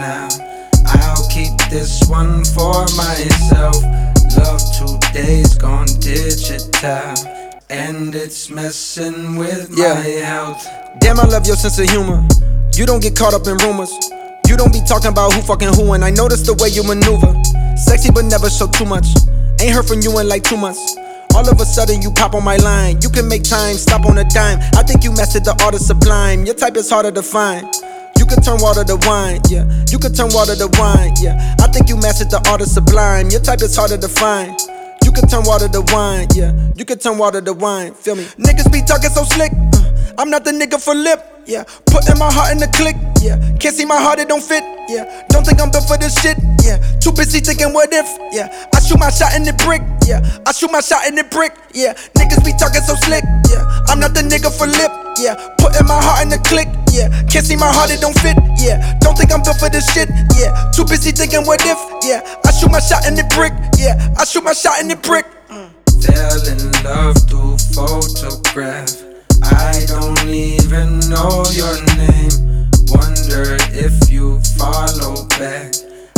now. I'll keep this one for myself. Love today's gone digital, and it's messing with my health. Damn, I love your sense of humor. You don't get caught up in rumors. You don't be talking about who fucking who, and I notice the way you maneuver. Sexy but never show too much. Ain't heard from you in like 2 months. All of a sudden you pop on my line. You can make time, stop on a dime. I think you mastered the art of sublime. Your type is harder to find. You can turn water to wine, yeah. You can turn water to wine, yeah. I think you mastered the art of sublime. Your type is harder to find. You can turn water to wine, yeah. You can turn water to wine, feel me? Niggas be talking so slick. I'm not the nigga for lip, yeah. Putting my heart in the click, yeah. Can't see my heart, it don't fit, yeah. Don't think I'm built for this shit, yeah. Too busy thinking what if, yeah. I shoot my shot in the brick, yeah. I shoot my shot in the brick, yeah. Niggas be talking so slick, yeah. I'm not the nigga for lip, yeah. Putting my heart in the click, yeah. Can't see my heart, it don't fit, yeah. Don't think I'm built for this shit, yeah. Too busy thinking what if, yeah. I shoot my shot in the brick, yeah. I shoot my shot in the brick. Fell in love through photograph. I don't even know your name. Wonder if you follow back.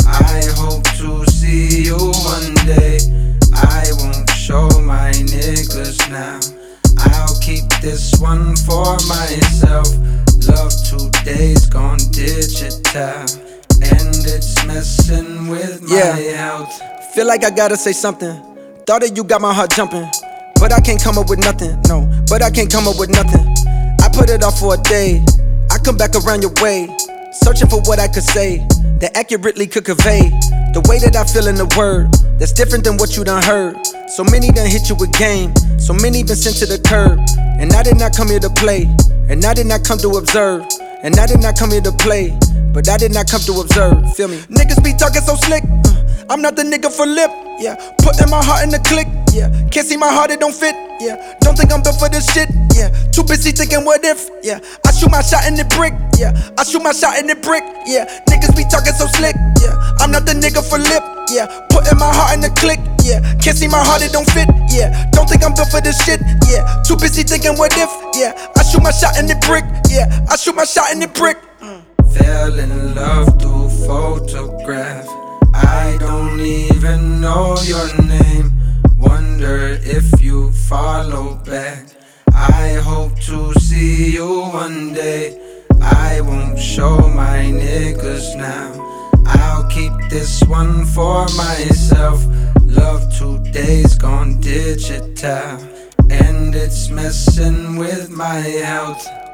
I hope to see you one day. I won't show my niggas now. I'll keep this one for myself. Love today's gone digital, and it's messing with my health. Feel like I gotta say something. Thought that you got my heart jumping, but I can't come up with nothing, no. But I can't come up with nothing. I put it off for a day. I come back around your way, searching for what I could say that accurately could convey the way that I feel in the word that's different than what you done heard. So many done hit you with game, so many been sent to the curb. And I did not come here to play, and I did not come to observe, and I did not come here to play, but I did not come to observe, feel me? Niggas be talking so slick, I'm not the nigga for lip, yeah. Putting my heart in the click, yeah. Can't see my heart, it don't fit, yeah. Don't think I'm built for this shit, yeah. Too busy thinking what if, yeah. I shoot my shot in the brick, yeah. I shoot my shot in the brick, yeah. Niggas be talking so slick, yeah. I'm not the nigga for lip, yeah. Putting my heart in the click, yeah. Can't see my heart, it don't fit, yeah. Don't think I'm built for this shit, yeah. Too busy thinking what if, yeah. I shoot my shot in the brick, yeah. I shoot my shot in the brick. Fell in love through photograph. I don't even know your name. Wonder if you follow back. I hope to see you one day. I won't show my niggas now. I'll keep this one for myself. Love today's gone digital, and it's messing with my health.